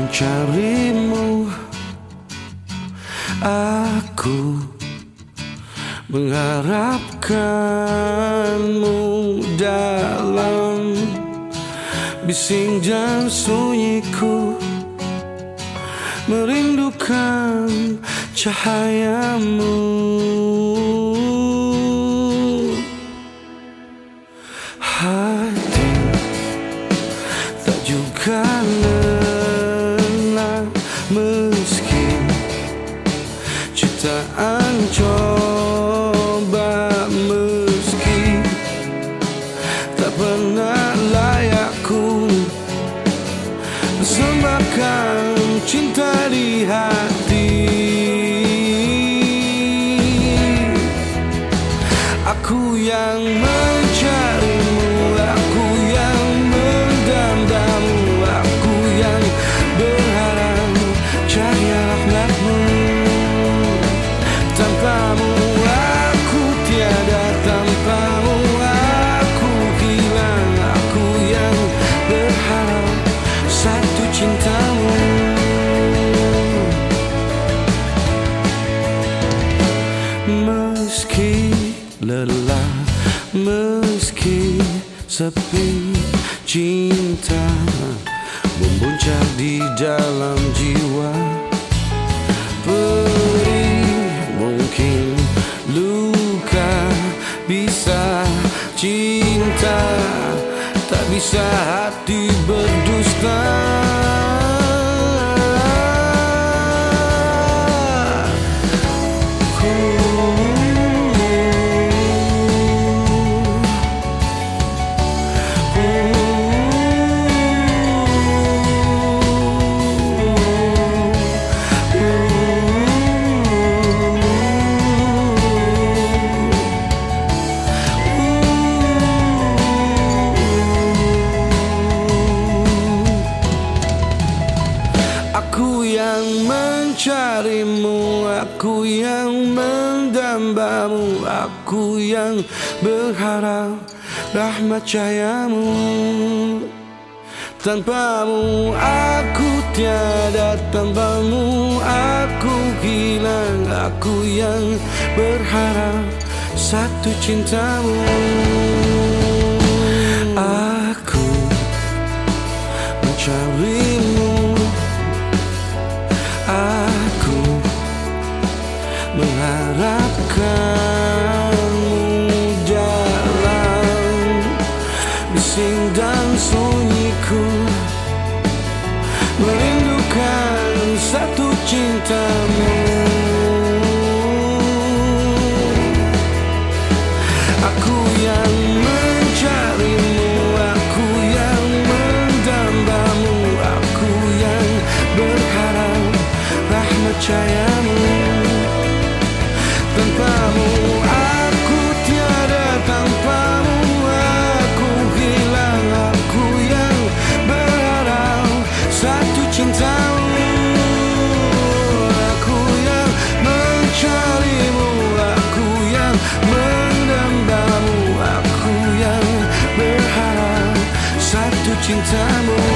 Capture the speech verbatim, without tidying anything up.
mencarimu, aku mengharapkanmu dalam bising dan sunyiku, merindukan cahayamu. Hati tak juga lelah meski ciptaan coba, meski tak pernah layakku persembahkan cinta di hati. Aku yang mencarimu, aku yang mendambamu, aku yang berharap cahaya rahmatmu. Tanpamu aku tiada, tanpamu aku hilang, aku yang berharap satu cintamu. Meski lelah, meski sepi, cinta membuncah di dalam jiwa. Perih mungkin luka bisa, cinta tak bisa hati berdusta. Aku yang mencarimu, aku yang mendambamu, aku yang berharap rahmat cahayamu. Tanpamu aku tiada, tanpamu aku hilang, aku yang berharap satu cintamu. Aku mencarimu, aku mengharapkanmu dalam bising dan sunyiku, merindukan satu cintamu. Aku yang mencarimu, aku yang mendambamu, aku yang berharap rahmat cahayamu. Tanpamu aku tiada, tanpamu aku hilang, aku yang berharap satu cintamu. Aku yang mencarimu, aku yang mendambamu, aku yang berharap satu cintamu.